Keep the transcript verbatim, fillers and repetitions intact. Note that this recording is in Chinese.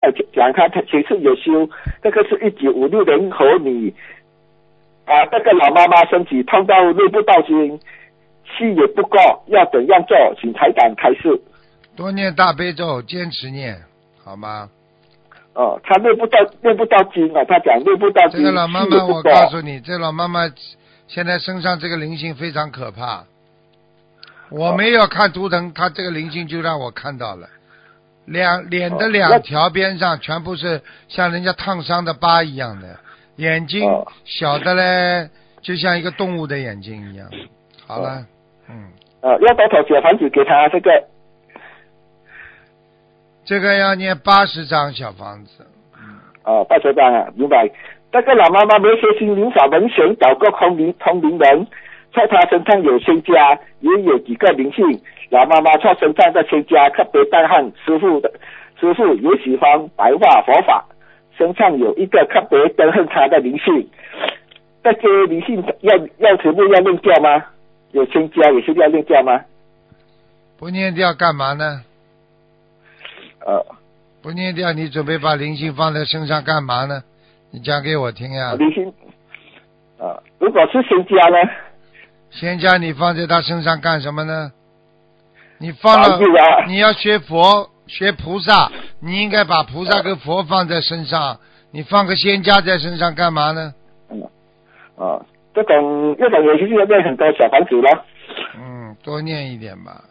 讲他前世有修，这个是一九五六年和你啊，这个老妈妈身体痛到内部到经，气也不够，要怎样做？请台长开示。 多念大悲咒，坚持念，好吗？ 哦，他念不到念不到经啊，他讲念不到经。 这个老妈妈，我告诉你，这老妈妈现在身上这个灵性非常可怕。我没有看图腾，她这个灵性就让我看到了，两脸的两条边上全部是像人家烫伤的疤一样的，眼睛小的嘞，就像一个动物的眼睛一样。好了，嗯。 呃，要多少小房子给他这个？ 这个要念八十张小房子。嗯。 哦，八十张啊，明白。这个老妈妈没学心灵法门，想找个通灵通灵人，在她身上有仙家，也有几个灵性。老妈妈在身上的仙家特别带汉师傅的师傅也喜欢白话佛法，身上有一个特别憎恨他的灵性。这些灵性要要全部要念掉吗？有仙家也是要念掉吗？ 不念掉干嘛呢？ 呃， 不念掉，你准备把灵性放在身上干嘛呢？你讲给我听呀。 灵性，啊、呃，如果是仙家呢？ 仙家你放在他身上干什么呢？你放了， 啊、 你要学佛学菩萨，你应该把菩萨跟佛放在身上，你放个仙家在身上干嘛呢？ 嗯，啊，这种这种也是要念很多小房子了。 嗯，多念一点吧。